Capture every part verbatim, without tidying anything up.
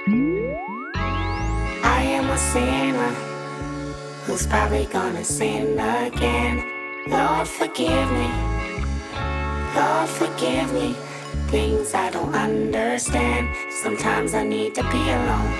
I am a sinner who's probably gonna sin again. Lord, forgive me. Lord, forgive me. Things I don't understand. Sometimes I need to be alone.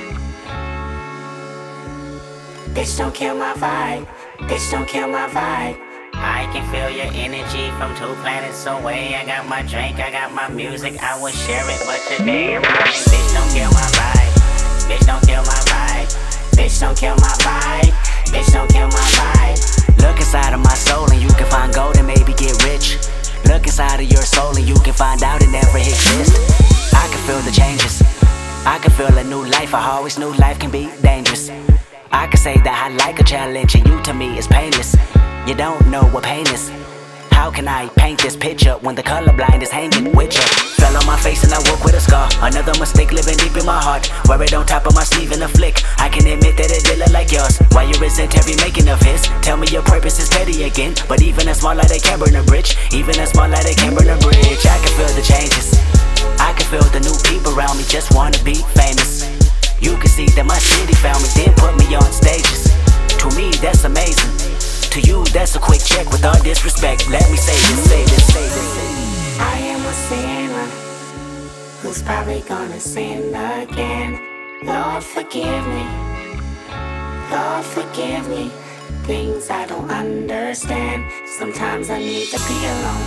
Bitch, don't kill my vibe. Bitch, don't kill my vibe. I can feel your energy from two planets away. I got my drink, I got my music, I would share it, but today I'm running. Bitch, don't kill my vibe. Bitch, don't kill my vibe. Bitch, don't kill my vibe. Bitch, don't kill my vibe. Look inside of my soul and you can find gold and maybe get rich. Look inside of your soul and you can find out it never exists. I can feel the changes. I can feel a new life. I always knew life can be dangerous. I can say that I like a challenge and you to me is painless. You don't know what pain is. How can I paint this picture when the colorblind is hanging with you? Fell on my face and I woke with a scar. Another mistake living deep in my heart. Wear it on top of my sleeve in a flick. I can admit that it did look like yours. Why you resent every making of his? Tell me your purpose is petty again. But even a small light they can burn a bridge. Even a small light they can burn a bridge. I can feel the changes. I can feel the new people around me just wanna be famous. You can see that my city found me, then put me on stages. To me that's amazing. To you, that's a quick check with all disrespect. Let me say this, say this, say this. I am a sinner who's probably gonna sin again. Lord, forgive me. Lord, forgive me. Things I don't understand. Sometimes I need to be alone.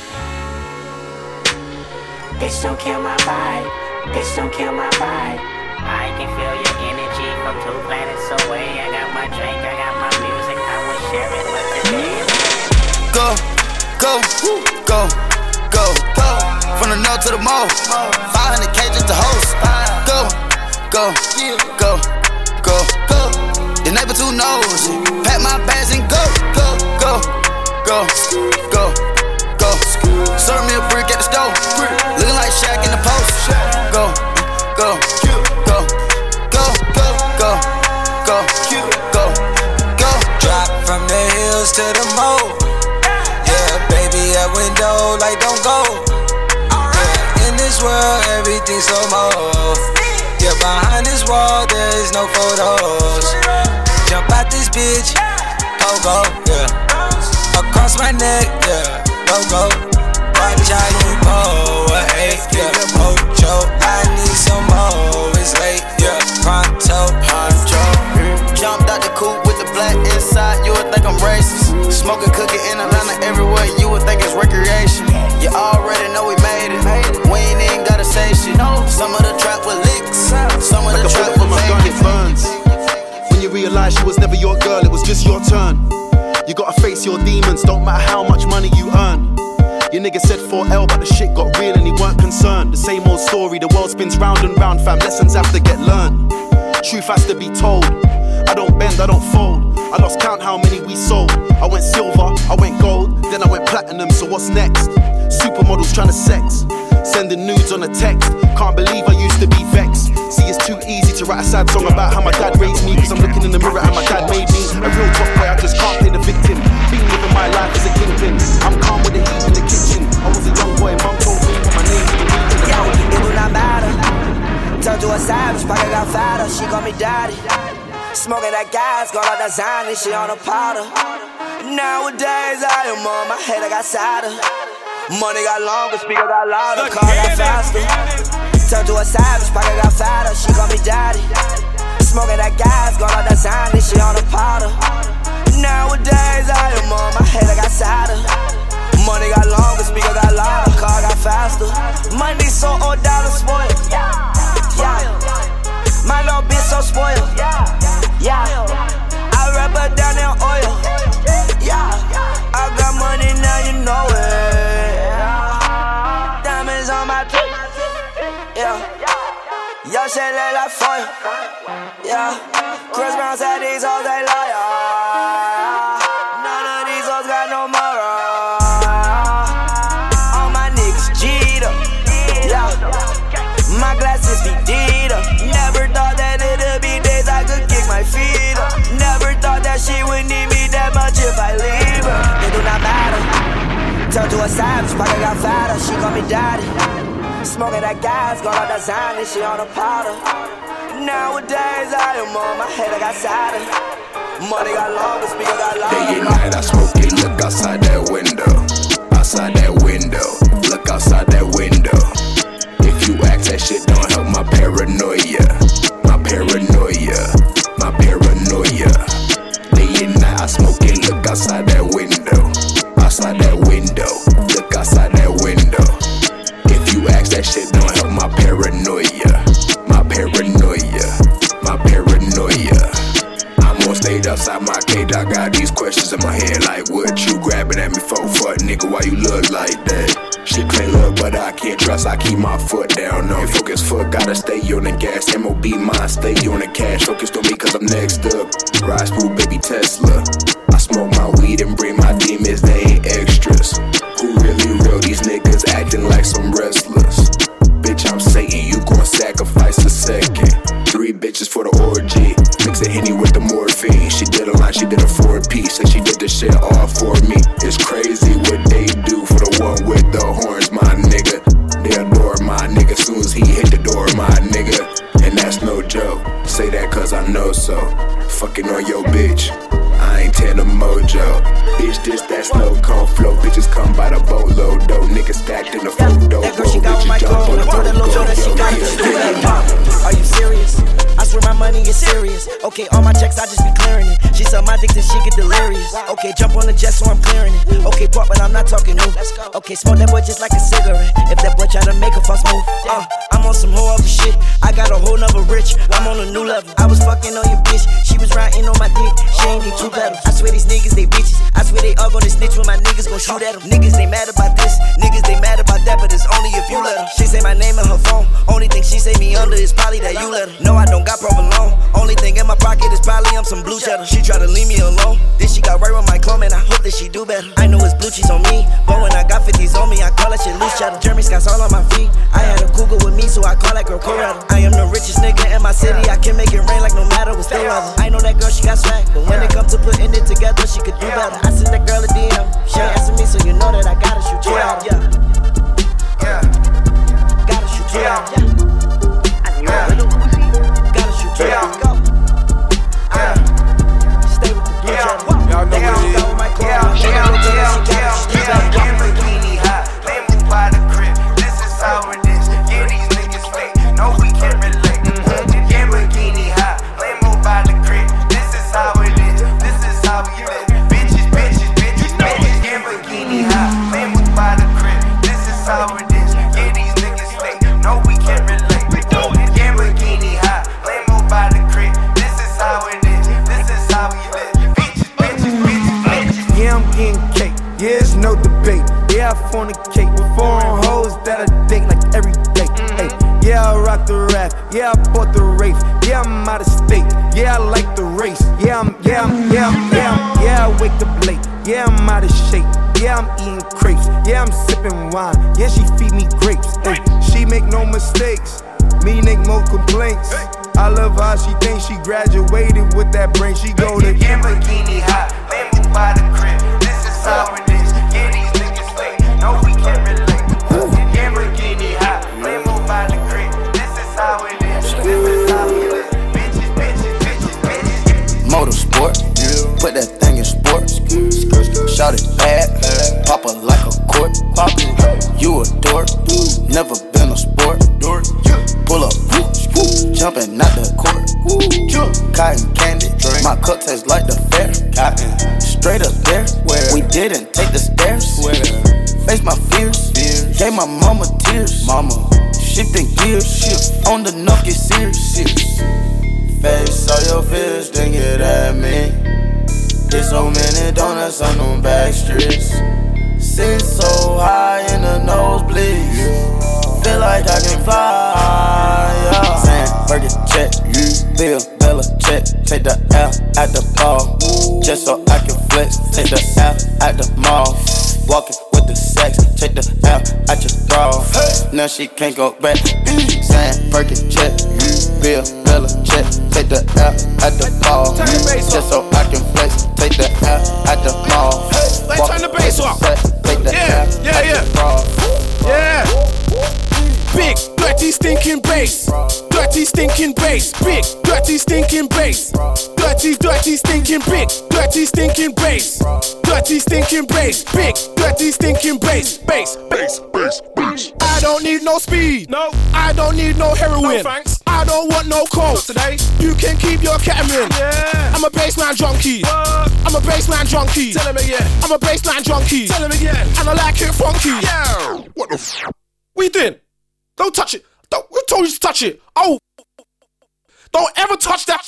Bitch, don't kill my vibe. Bitch, don't kill my vibe. I can feel your energy from two planets away. I got my drink, I got my music, I would share it, but today Go, go, go, go, go. From the north to the mall, five hundred K just to host. Go, go, go, go, go. The neighbor too nosy. Pack my bags and go, go, go, go, go, go. Serve me a brick at the stove, looking like Shaq in the post. Go, go, go, go, go, go, go, go, go. Drop from the hills to the moat. Yeah, baby, at window, like don't go. Yeah, in this world, everything's so more. Yeah, behind this wall, there is no photos. Jump out this bitch, go go, yeah. Across my neck, yeah, go go. Watch how you pull, hey, yeah, mojo. I need some more, it's late, yeah, pronto, Honcho. Jumped out the coupe with the black inside, you would think I'm racist. Smoking cookie in Atlanta everywhere, you would think it's recreation. You already know we made it, we ain't even gotta say shit. Some of the trap with licks, some of the like trap a bullet with from my gun, it burns. When you realize she was never your girl, it was just your turn. You gotta face your demons, don't matter how much money you earn. Your nigga said four L, but the shit got real and he weren't concerned. The same old story, the world spins round and round, fam. Lessons have to get learned. Truth has to be told. I don't bend, I don't fold. I lost count how many we sold. I went silver, I went gold, then I went platinum, so what's next? Supermodels trying to sex, sending nudes on a text. Can't believe I used to be vexed. See, it's too easy to write a sad song about how my dad raised me, cause I'm looking in the mirror and my dad made me a real top boy, I just can't play the victim. Been living my life as a kingpin. I'm calm with the heat in the kitchen. I was a young boy, mum told me my name to the week in the yeah, mountain. it do not matter. Turn to a savage, pocket got fatter. She call me daddy. Smoking that gas, got all that Zany, she on a powder. Nowadays I am on my head, I got sadder. Money got longer, speaker got louder, car got faster. Turn to a savage, pocket got fatter. She call me daddy. Smoking that gas, got all that Zany, she on a powder. Nowadays I am on my head, I got sadder. Money got longer, speaker got louder, car got faster. Money so old, dollar spoiled. Yeah, my little bitch so spoiled. Yeah, I wrap her down in oil. Yeah, I got money now, you know it. Diamonds on my teeth. Yeah, y'all shit look like foil. Yeah, Chris Brown said these hoes they loyal. None of these hoes got no moral. All my niggas G'd up. Yeah, my glasses be D'd up. Never thought that it'd be days I could kick my feet up. Never thought that she would need me that much if I leave her. It do not matter. Turn to a savage, pocket got fatter. She call me daddy. Smoking that gas, got all that Zany, she on a powder. Nowadays I am on my head, I got sadder. Money got longer, speaker got louder. Day and night I smoke it, look outside that window. Outside that window, look outside that window. If you ask, that shit don't help my paranoia. My paranoia, my paranoia. Day and night I smoke it, look outside that window. Outside that window, look outside that window. If you ask, that shit don't help my paranoia. My paranoia, my paranoia. Stayed outside my cage, I got these questions in my head. Like, what you grabbing at me for? Fuck, nigga, why you look like that? She play love, but I can't trust, I keep my foot down on it. Focus foot, gotta stay on the gas. M O B mine, stay on the cash. Focused on me cause I'm next up. Ride smooth, baby Tesla. I smoke my weed and bring my demons, they ain't extras. Who really real? These niggas acting like some wrestlers. Bitch, I'm Satan, you gon' sacrifice a second. Three bitches for the orgy. Mix a Henny with the morphine. She did a line, she did a four piece. And she did the shit all for me. It's crazy what they do for the one with the horns, my nigga. They adore my nigga soon as he hit the door, my nigga. And that's no joke. Say that cause I know so. Fucking on your bitch. I ain't Tana Mojo. Bitch, this that snow cone flow. Bitches come by the boatload, though. Niggas stacked in the photo. That girl, she got my clothes. I told that little girl that she got it. Are you serious? I swear my money is serious. Okay, all my checks, I just be clearing it. She suck my dick till she get delirious. Okay, jump on the jet so I'm clearing it. Okay, pop, but I'm not talking new. Okay, smoke that boy just like a cigarette. If that boy try to make a fuss move, uh, I'm on some whole other shit. I got a whole nother rich. I'm on a new level. I was fucking on your bitch. She was riding on my dick. She ain't need two pedals. I swear these niggas, they bitches. I swear they all gonna snitch when my niggas gon' shoot at them. Niggas, they mad about this. Niggas, they mad about that, but it's only if you let them. She say my name in her phone. Only thing she say me under is probably that you let her. No, I don't got provolone. Only thing in my pocket is probably I'm some blue cheddar. She try to leave me alone. Then she got right with my clone, man. I hope that she do better. I know it's blue cheese on me, but when I got fifties on me, I call that shit loose cheddar. Jeremy Scott's all on my feet. I had a cougar with me, so I call that girl Coretta. I am the richest nigga in my city. I can make it rain like no matter what's the weather. I know that girl, she got swag, but when it comes to putting it together, she could do better. I sent that girl a D M. She ain't asking me, so you know that I gotta shoot you out. Yeah, yeah, gotta shoot you out. Yeah. Yeah. Go. Yeah. Stay with the blue yeah. Y'all know what it is. Yeah, yeah, yeah, yeah, yeah. Lamborghini high, they move by the crib. This is how it is. Yeah, these niggas fake. No, we can't relate. Mm-hmm. Lamborghini high, they move by the crib. This is how it is. This is how we live. Bitches, bitches, bitches, bitches. Lamborghini high, they move by the crib. This is how it is. Yeah, these niggas fake. No, we can't relate. Lamborghini high. By the crib, this is how it is, this is how we live. Bitches, bitches, bitches, bitches. Yeah, I'm getting cake, yeah, it's no debate. Yeah, I fornicate with foreign hoes that I date like every day. Hey, yeah, I rock the raft, yeah, I bought the Wraith. Yeah, I'm out of state, yeah, I like the race. Yeah, I'm, yeah, I'm, yeah, I'm, yeah, I'm, yeah, I wake up late. Yeah, I'm out of shape, yeah, I'm eating crepes. Yeah, I'm sipping wine, yeah, she feed me grapes. Hey, she make no mistakes, me make no complaints. I love how she thinks she graduated with that brain. She go to Lamborghini high, they move by the crib. This is how it is. Yeah, these niggas fake. No, we can't relate. Lamborghini high, they move by the crib. This is how it is. This is how we live. Bitches, bitches, bitches, bitches. Motorsport, put that thing in sports. Shout it bad, pop her like a court. You a dork, never been a sport. Pull up, jumping out the court. Cotton candy, my cup tastes like the fair. Straight up there, we didn't take the stairs. Face my fears, gave my mama tears. Mama, shifting gears, on the nuff get serious. Face all your fears, then get at me. There's so many donuts on them back streets. Sit so high in the nosebleeds. Feel like I can fly, yeah. Sam, Burger, check, Bill, Bella, check. Take the L at the ball, just so I can flex. Take the L at the mall, walking with the sex. Take the L at your bra, now she can't go back. Sam, Burger, check, Bill, Bella, check. Take the L at the ball, just so I can flex. Take the L at the mall, walking with the sex. Take the yeah, L yeah, at yeah. the bra. Yeah. Big, dirty dirty stinking bass. Dirty stinking bass. Big, dirty stinking bass. Dirty, dirty stinking big. Dirty stinking bass. Dirty stinking bass. Big, dirty stinking bass. Bass, bass, bass, bass. I don't need no speed. No. I don't need no heroin. No thanks. I don't want no coke today. You can keep your ketamine. Yeah. I'm a baseline junkie. What? I'm a baseline junkie. Tell him again. I'm a baseline junkie. Tell him again. And I like it funky. Yeah. What the f? What you doing? Don't touch it. Don't. Who told you to touch it? Oh. Don't ever touch that.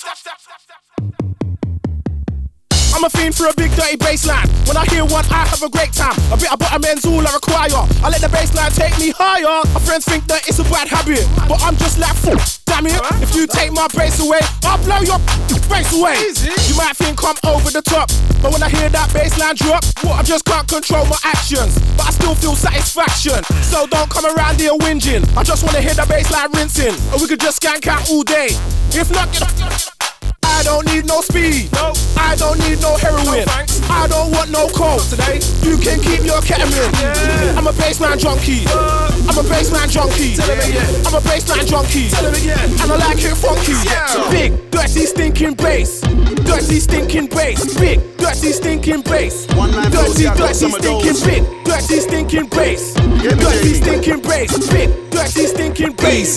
I'm a fiend for a big dirty bassline. When I hear one, I have a great time. A bit of butterman's all I require. I let the bassline take me higher. My friends think that it's a bad habit, but I'm just like, damn it. If you take my bass away, I'll blow your bass away. You might think I'm over the top, but when I hear that bassline drop, what, I just can't control my actions, but I still feel satisfaction. So don't come around here whinging. I just wanna hear the bassline rinsing, or we could just skank out all day. If not, I don't need no speed. No. I don't need no heroin. No, I don't want no coke today. You can keep your ketamine. Yeah. I'm a baseline junkie. Uh, I'm a baseline junkie. Tell him again. I'm a baseline junkie. Tell him again. And I like it funky. Yeah. Big, dirty, stinking bass. Dirty, stinking bass. Big, dirty, stinking bass. Dirty, dirty, stinking big. Dirty, stinking bass. Dirty, stinking bass. Big, dirty, stinking bass.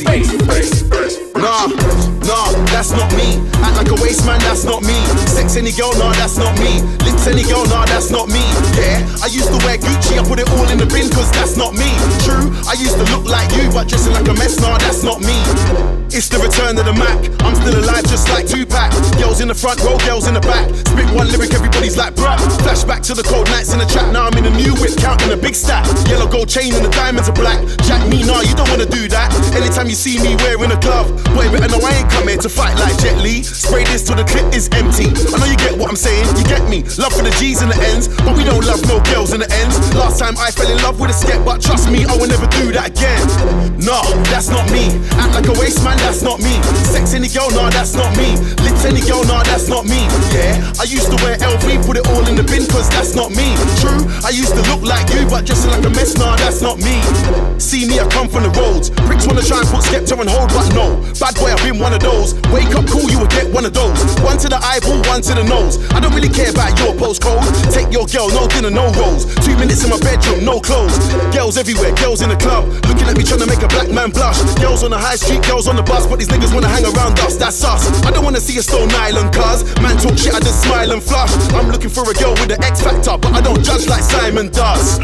Nah, nah, that's not me. Act like a waste man, that's not me. Sex any girl, nah, that's not me. Lips any girl, nah, that's not me. Yeah, I used to wear Gucci, I put it all in the bin, cause that's not me. True, I used to look like you, but dressing like a mess, nah, that's not me. It's the return of the Mac. I'm still alive just like Tupac. Girls in the front row, girls in the back. Spit one lyric, everybody's like bruh. Flashback to the cold nights in the trap. Now I'm in a new whip, counting a big stack. Yellow gold chain and the diamonds are black. Jack me, nah, you don't wanna do that. Anytime you see me wearing a glove, boy, better know I ain't come here to fight like Jet Li. Spray this till the clip is empty. I know you get what I'm saying, you get me. Love for the G's and the N's, but we don't love no girls in the ends. Last time I fell in love with a sket, but trust me, I will never do that again. Nah, that's not me. Act like a waste man, that's not me. Sex any girl, nah, that's not me. Lips any girl, nah, that's not me. Yeah, I used to wear L V, put it all in the bin, cause that's not me. True, I used to look like you, but dressing like a mess, nah, that's not me. See me, I come from the roads. Pricks wanna try and put Skepta on hold, but no. Bad boy, I've been one of those. Wake up cool, you will get one of those. One to the eyeball, one to the nose. I don't really care about your postcode. Take your girl, no dinner, no rolls. Two minutes in my bedroom, no clothes. Girls everywhere, girls in the club, looking at me trying to make a black man blush. Girls on the high street, girls on the bus, but these niggas wanna hang around us, that's us. I don't wanna see a Stone Island cuz man talk shit, I just smile and flush. I'm looking for a girl with the X factor, but I don't judge like Simon does.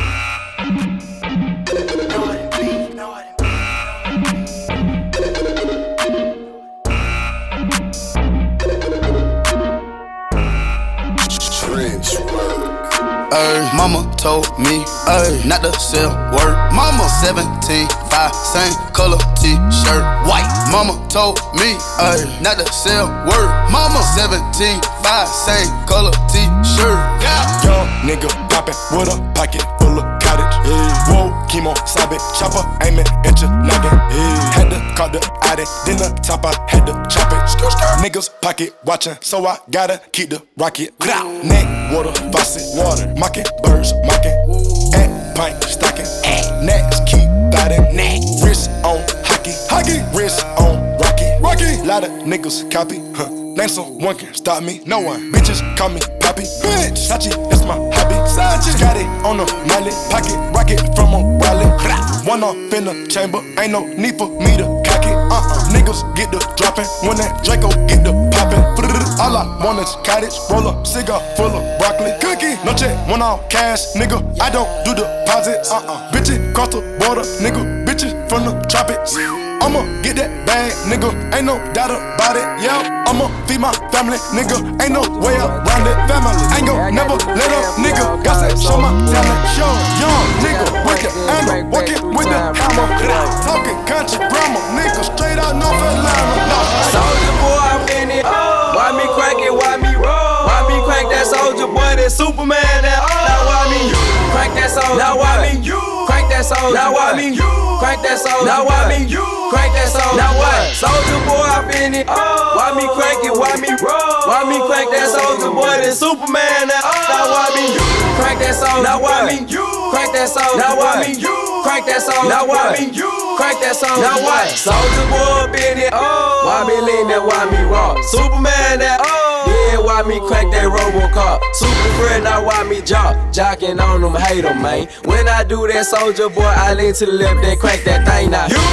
Ay, mama told me, ay, not to sell word. Mama seventeen, five, same color t-shirt, white. Mama told me, ay, not to sell word. Mama seventeen, five, same color t-shirt. Yeah. Young nigga poppin' with a pocket full of cottage. Yeah. Whoa, chemo, sabe, chopper, aiming, inch noggin. Yeah. Had to call the addy, then the top I had to chop it. Skr, skr. Niggas pocket watchin', so I gotta keep the rocket. Grow. Neck, water, faucet, water, mocking, birds, mocking. At pint, stocking, at next, keep biting. Neck, wrist on hockey, hockey, wrist on rocky, rocky. Lot of niggas copy, huh? Name someone can stop me, no one. Bitches call me Poppy, bitch. Sachi, that's my hobby. Sachi, got it on the mallet, pocket rocket from a wallet. One off in the chamber, ain't no need for me to cock it. Uh-uh, niggas get the dropping when that Draco get the popping. All I want is cottage, roll up, cigar full of broccoli, cookie. No check, one off cash, nigga. I don't do deposits. Uh-uh, bitches cross the border, nigga. Bitches from the tropics. I'ma get that bag, nigga, ain't no doubt about it, yeah. I'ma feed my family, nigga, ain't no way around it. Family, ain't gon' never let up, nigga. Got to show my talent, show. Young nigga with the angle, working with the hammer. Talking country grammar, nigga, straight out North Atlanta. Soulja Boy, I'm in it. Why me crank it, why me roll? Why me crank that Soulja Boy, that Superman, that oh. Now why me crank that Soulja? Now why me crank that Soulja? Now why me crank that Soulja? Now why me crank that Soulja? Now what? Soulja Boy, I'm in it. Why me crank it, why me roll? Why me crank that Soulja Boy, that Superman, that oh. Now why me crank that Soulja? Now why me crank that Soulja? Now why me crank that Soulja? Now why me Crank that soul. Now what? Soldier boy been it. Oh. Why me lean that? Why me raw? Superman that. Oh. Yeah, why me crank that Robocop? Super friend, now why me jock? Jocking on them, hate them, man. When I do that, soldier boy, I lean to the left, then crank that thing now. You.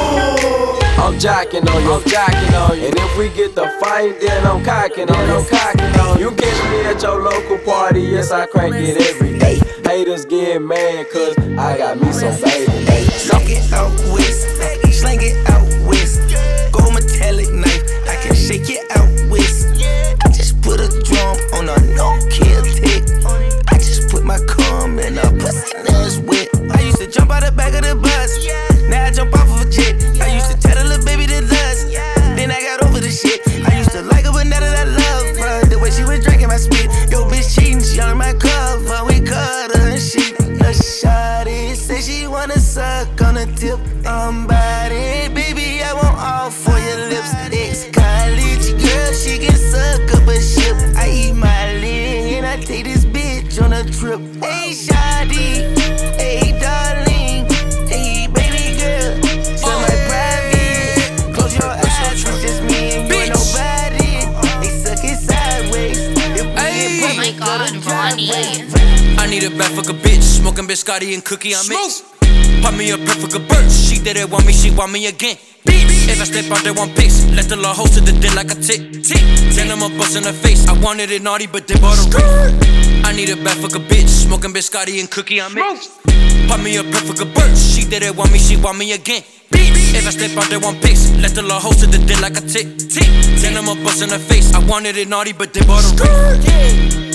I'm jocking on you, I'm jocking on you. And if we get the fight, then I'm cocking on you, I'm cocking on you. You catch me at your local party, yes, I crank it every day. Haters get mad, cause I got me some baby. Slang it out west, slang it out west. Gold metallic knife, I can shake it out west. I just put a drum on a no-kill tick. I just put my cum in a pussy and it's wet. I used to jump out the back of the bus, now I jump off of a jet. I used to tell the little baby to lust, then I got over the shit. I used to like her, but now that I love her, the way she was drinking my spit. Yo, bitch cheating, she on my cover, we cut her and shit. A shawty say she wanna suck on the tip. I'm body, baby, I want all for your lips. Ex-college girl, she can suck up a ship. I eat my leg and I take this bitch on a trip. Hey, shawty, hey, darling, hey, baby girl, tell my private. Close your eyes, it's just me and you and nobody. They suck it sideways. Oh my God, Ronnie. I need a bad fuck a bitch, smoking biscotti and cookie on mix. Pop me a perfect a burst. She didn't want me, she want me again. Bitch, if I step out, they want pics. Let the law hold to the dick like a tick. Tick, then I'm a bust in the face. I wanted it naughty, but they bought a ring. I need a bad fuck a bitch, smoking biscotti and cookie on mix. Pop me a perfect a burst. She didn't want me, she want me again. Bitch, if I step out, they want pics. Let the law hold to the dick like a tick. Tick, then I'm a bust in the face. I wanted it naughty, but they bought a ring.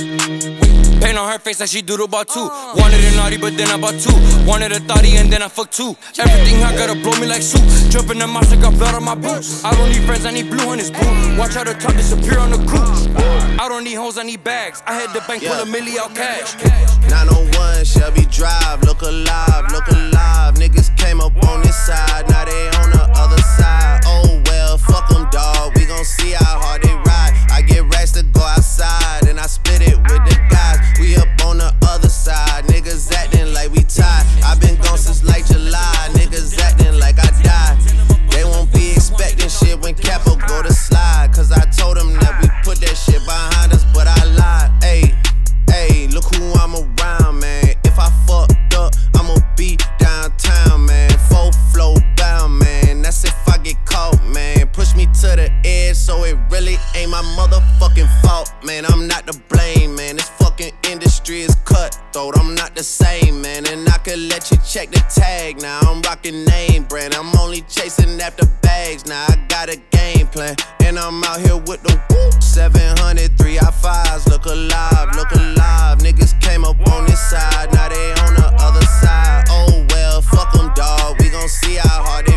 Paint on her face like she doodle bought two. Wanted it naughty, but then I bought two. Wanted a thotty and then I fucked two. Everything I gotta blow me like soup. Jump in the mouth, I got blood on my boots. I don't need friends, I need blue on this boot. Watch how the top disappear on the coupe. I don't need hoes, I need bags. I had the bank full of milli out cash. nine oh one Shelby Drive, look alive, look alive. Niggas came up on this side, now they on the other side. Oh well, fuck them, dawg. We gon' see how hard they ride. I get racks to go outside, and I split it with the guys. We up on the other side, niggas acting like we tied. I been gone since like July, niggas acting like I died. They won't be expecting shit when Capo go to slide. Cause I told them that we put that shit behind us, but I lied. Ayy, ayy, look who I'm around, man. If I fucked up, I'ma be downtown, man. Full flow bound, man. That's if I get caught, man. Push me to the edge, so it really ain't my motherfucking fault, man. I'm not to blame, man. This fucking industry is cutthroat. I'm not the same, man. And I could let you check the tag. Now I'm rocking name brand. I'm only chasing after bags. Now I got a game plan, and I'm out here with the whoop. seven hundred, three I fives. Look alive, look alive. Niggas came up on this side, now they on the other side. Oh well, fuck them, dawg. We gon' see how hard they